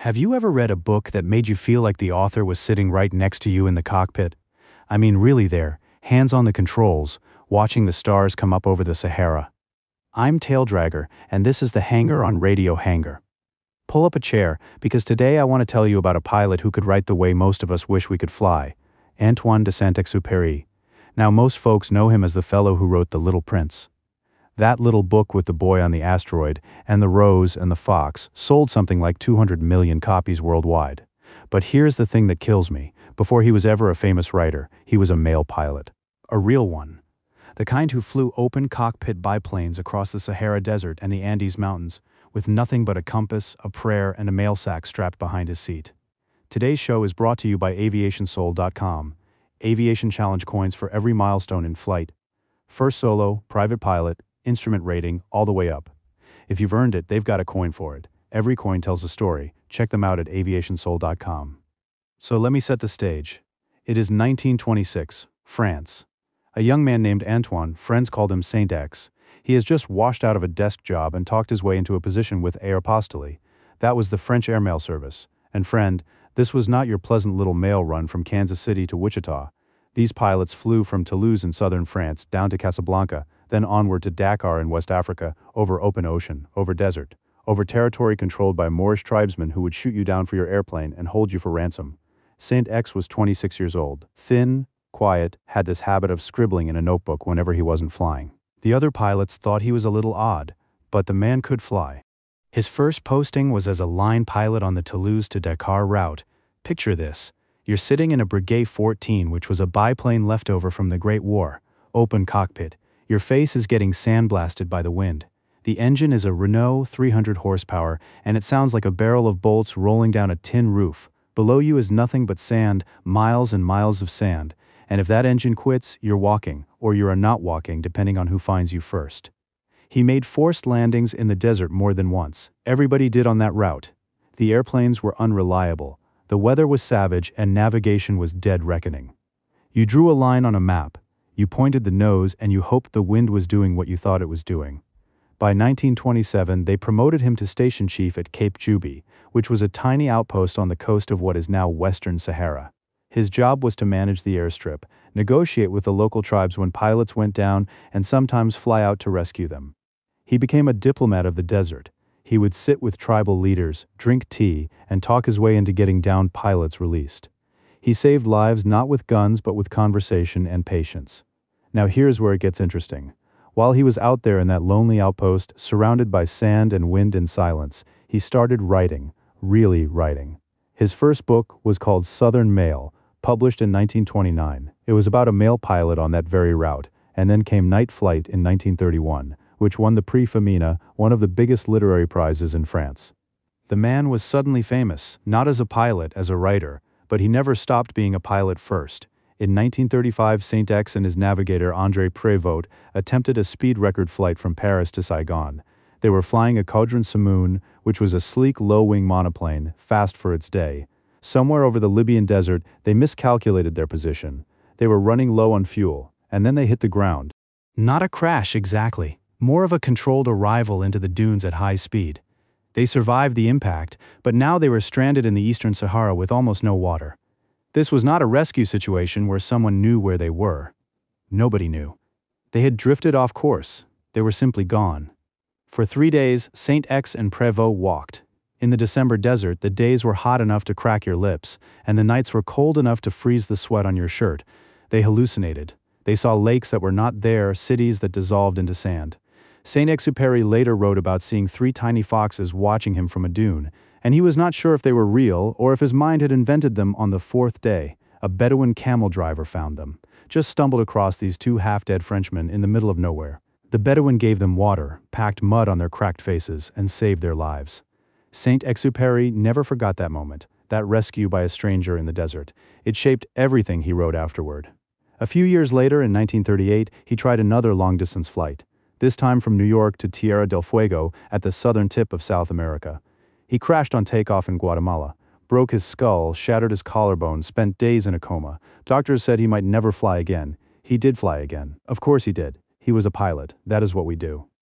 Have you ever read a book that made you feel like the author was sitting right next to you in the cockpit? I mean, really there, hands on the controls, watching the stars come up over the Sahara. I'm Taildragger, and this is the Hangar on Radio Hangar. Pull up a chair, because today I want to tell you about a pilot who could write the way most of us wish we could fly, Antoine de Saint-Exupéry. Now, most folks know him as the fellow who wrote The Little Prince. That little book with the boy on the asteroid, and the rose and the fox, sold something like 200 million copies worldwide. But here's the thing that kills me. Before he was ever a famous writer, he was a male pilot. A real one. The kind who flew open cockpit biplanes across the Sahara Desert and the Andes Mountains, with nothing but a compass, a prayer, and a mail sack strapped behind his seat. Today's show is brought to you by AviationSoul.com. Aviation Challenge coins for every milestone in flight. First solo, private pilot, instrument rating, all the way up. If you've earned it, they've got a coin for it. Every coin tells a story. Check them out at aviationsoul.com. So let me set the stage. It is 1926, France. A young man named Antoine, friends called him Saint X. He has just washed out of a desk job and talked his way into a position with Aéropostale. That was the French airmail service. And friend, this was not your pleasant little mail run from Kansas City to Wichita. These pilots flew from Toulouse in southern France down to Casablanca, then onward to Dakar in West Africa, over open ocean, over desert, over territory controlled by Moorish tribesmen who would shoot you down for your airplane and hold you for ransom. Saint X was 26 years old, thin, quiet, had this habit of scribbling in a notebook whenever he wasn't flying. The other pilots thought he was a little odd, but the man could fly. His first posting was as a line pilot on the Toulouse to Dakar route. Picture this. You're sitting in a Breguet 14, which was a biplane leftover from the Great War, open cockpit. Your face is getting sandblasted by the wind. The engine is a Renault 300 horsepower, and it sounds like a barrel of bolts rolling down a tin roof. Below you is nothing but sand, miles and miles of sand. And if that engine quits, you're walking, or you are not walking, depending on who finds you first. He made forced landings in the desert more than once. Everybody did on that route. The airplanes were unreliable. The weather was savage, and navigation was dead reckoning. You drew a line on a map. You pointed the nose and you hoped the wind was doing what you thought it was doing. By 1927, they promoted him to station chief at Cape Juby, which was a tiny outpost on the coast of what is now Western Sahara. His job was to manage the airstrip, negotiate with the local tribes when pilots went down, and sometimes fly out to rescue them. He became a diplomat of the desert. He would sit with tribal leaders, drink tea, and talk his way into getting downed pilots released. He saved lives not with guns but with conversation and patience. Now here's where it gets interesting. While he was out there in that lonely outpost, surrounded by sand and wind and silence, he started writing, really writing. His first book was called Southern Mail, published in 1929. It was about a male pilot on that very route, and then came Night Flight in 1931, which won the Prix Femina, one of the biggest literary prizes in France. The man was suddenly famous, not as a pilot, as a writer, but he never stopped being a pilot first. In 1935, Saint X and his navigator André Prévost attempted a speed record flight from Paris to Saigon. They were flying a Caudron Simoun, which was a sleek low-wing monoplane, fast for its day. Somewhere over the Libyan desert, they miscalculated their position. They were running low on fuel, and then they hit the ground. Not a crash exactly, more of a controlled arrival into the dunes at high speed. They survived the impact, but now they were stranded in the eastern Sahara with almost no water. This was not a rescue situation where someone knew where they were. Nobody knew. They had drifted off course. They were simply gone. For 3 days, Saint X and Prévost walked. In the December desert, the days were hot enough to crack your lips, and the nights were cold enough to freeze the sweat on your shirt. They hallucinated. They saw lakes that were not there, cities that dissolved into sand. Saint-Exupéry later wrote about seeing 3 tiny foxes watching him from a dune, and he was not sure if they were real or if his mind had invented them. On the 4th day, a Bedouin camel driver found them, just stumbled across these 2 half-dead Frenchmen in the middle of nowhere. The Bedouin gave them water, packed mud on their cracked faces, and saved their lives. Saint-Exupéry never forgot that moment, that rescue by a stranger in the desert. It shaped everything he wrote afterward. A few years later, in 1938, he tried another long-distance flight, this time from New York to Tierra del Fuego at the southern tip of South America. He crashed on takeoff in Guatemala, broke his skull, shattered his collarbone, spent days in a coma. Doctors said he might never fly again. He did fly again. Of course he did. He was a pilot. That is what we do.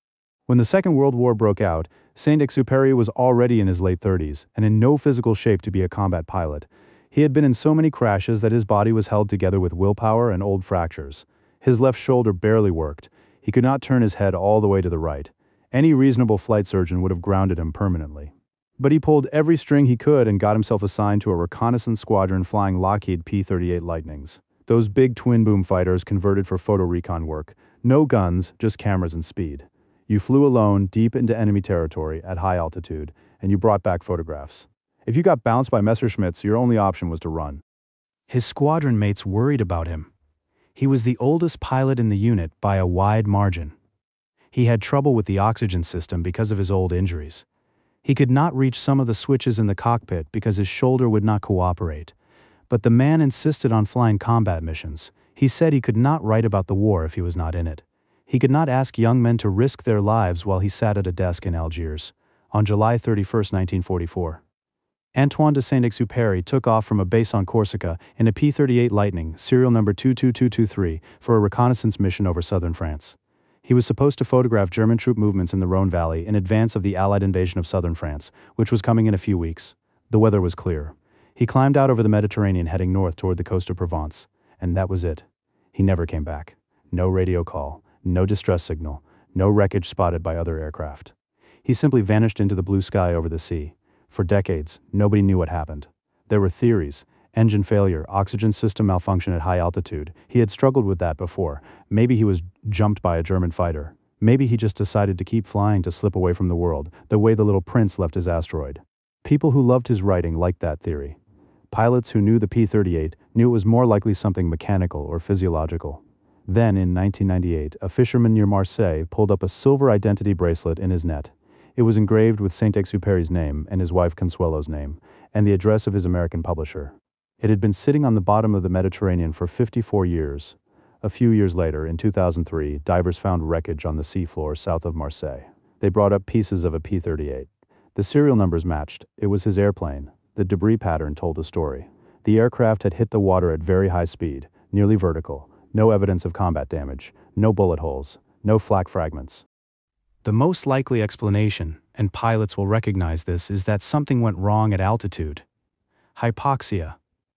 When the Second World War broke out, Saint-Exupéry was already in his late 30s and in no physical shape to be a combat pilot. He had been in so many crashes that his body was held together with willpower and old fractures. His left shoulder barely worked. He could not turn his head all the way to the right. Any reasonable flight surgeon would have grounded him permanently. But he pulled every string he could and got himself assigned to a reconnaissance squadron flying Lockheed P-38 Lightnings. Those big twin-boom fighters converted for photo recon work. No guns, just cameras and speed. You flew alone deep into enemy territory at high altitude, and you brought back photographs. If you got bounced by Messerschmitts, your only option was to run. His squadron mates worried about him. He was the oldest pilot in the unit by a wide margin. He had trouble with the oxygen system because of his old injuries. He could not reach some of the switches in the cockpit because his shoulder would not cooperate. But the man insisted on flying combat missions. He said he could not write about the war if he was not in it. He could not ask young men to risk their lives while he sat at a desk in Algiers. On July 31, 1944. Antoine de Saint-Exupéry took off from a base on Corsica in a P-38 Lightning, serial number 22223, for a reconnaissance mission over southern France. He was supposed to photograph German troop movements in the Rhône Valley in advance of the Allied invasion of southern France, which was coming in a few weeks. The weather was clear. He climbed out over the Mediterranean heading north toward the coast of Provence, and that was it. He never came back. No radio call, no distress signal, no wreckage spotted by other aircraft. He simply vanished into the blue sky over the sea. For decades, nobody knew what happened. There were theories: engine failure, oxygen system malfunction at high altitude. He had struggled with that before. Maybe he was jumped by a German fighter. Maybe he just decided to keep flying to slip away from the world, the way the little prince left his asteroid. People who loved his writing liked that theory. Pilots who knew the P-38 knew it was more likely something mechanical or physiological. Then, in 1998, a fisherman near Marseille pulled up a silver identity bracelet in his net. It was engraved with Saint-Exupéry's name and his wife Consuelo's name, and the address of his American publisher. It had been sitting on the bottom of the Mediterranean for 54 years. A few years later, in 2003, divers found wreckage on the seafloor south of Marseille. They brought up pieces of a P-38. The serial numbers matched. It was his airplane. The debris pattern told a story. The aircraft had hit the water at very high speed, nearly vertical. No evidence of combat damage, no bullet holes, no flak fragments. The most likely explanation, and pilots will recognize this, is that something went wrong at altitude. Hypoxia.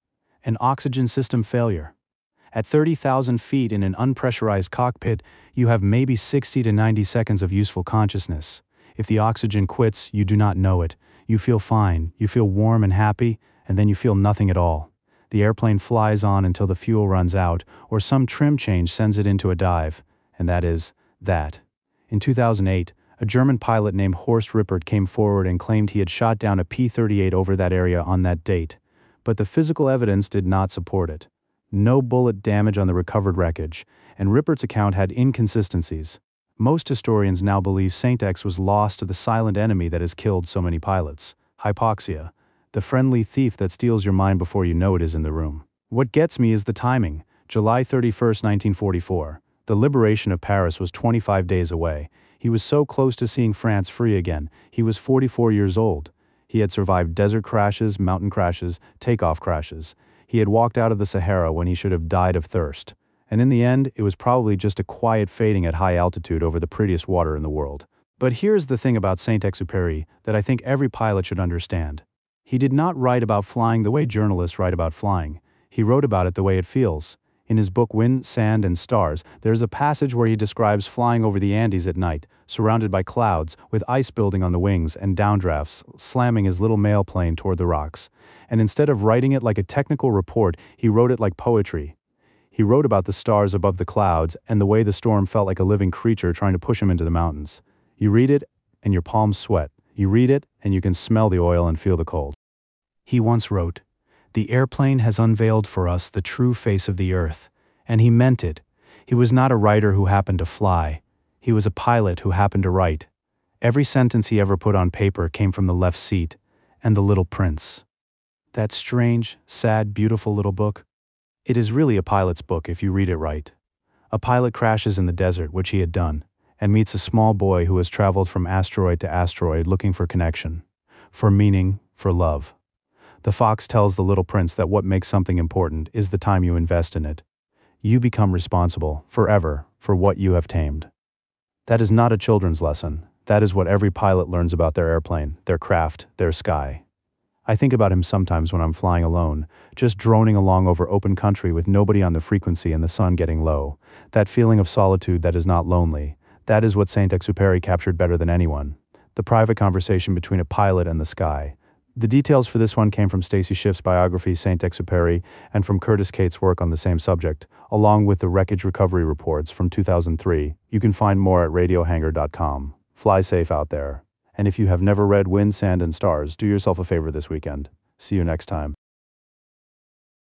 An oxygen system failure. At 30,000 feet in an unpressurized cockpit, you have maybe 60 to 90 seconds of useful consciousness. If the oxygen quits, you do not know it. You feel fine, you feel warm and happy, and then you feel nothing at all. The airplane flies on until the fuel runs out, or some trim change sends it into a dive, and that is that. In 2008, a German pilot named Horst Rippert came forward and claimed he had shot down a P-38 over that area on that date, but the physical evidence did not support it. No bullet damage on the recovered wreckage, and Rippert's account had inconsistencies. Most historians now believe Saint-Ex was lost to the silent enemy that has killed so many pilots, hypoxia, the friendly thief that steals your mind before you know it is in the room. What gets me is the timing. July 31, 1944. The liberation of Paris was 25 days away. He was so close to seeing France free again. He was 44 years old. He had survived desert crashes, mountain crashes, takeoff crashes. He had walked out of the Sahara when he should have died of thirst. And in the end, it was probably just a quiet fading at high altitude over the prettiest water in the world. But here's the thing about Saint-Exupéry that I think every pilot should understand. He did not write about flying the way journalists write about flying. He wrote about it the way it feels. In his book Wind, Sand, and Stars, there is a passage where he describes flying over the Andes at night, surrounded by clouds, with ice building on the wings and downdrafts, slamming his little mail plane toward the rocks. And instead of writing it like a technical report, he wrote it like poetry. He wrote about the stars above the clouds and the way the storm felt like a living creature trying to push him into the mountains. You read it, and your palms sweat. You read it, and you can smell the oil and feel the cold. He once wrote, "The airplane has unveiled for us the true face of the earth," and he meant it. He was not a writer who happened to fly. He was a pilot who happened to write. Every sentence he ever put on paper came from the left seat, and The Little Prince. That strange, sad, beautiful little book. It is really a pilot's book if you read it right. A pilot crashes in the desert, which he had done, and meets a small boy who has traveled from asteroid to asteroid looking for connection, for meaning, for love. The fox tells the little prince that what makes something important is the time you invest in it. You become responsible, forever, for what you have tamed. That is not a children's lesson. That is what every pilot learns about their airplane, their craft, their sky. I think about him sometimes when I'm flying alone, just droning along over open country with nobody on the frequency and the sun getting low. That feeling of solitude that is not lonely. That is what Saint-Exupéry captured better than anyone. The private conversation between a pilot and the sky. The details for this one came from Stacy Schiff's biography, Saint-Exupéry, and from Curtis Cates' work on the same subject, along with the wreckage recovery reports from 2003. You can find more at radiohangar.com. Fly safe out there. And if you have never read Wind, Sand, and Stars, do yourself a favor this weekend. See you next time.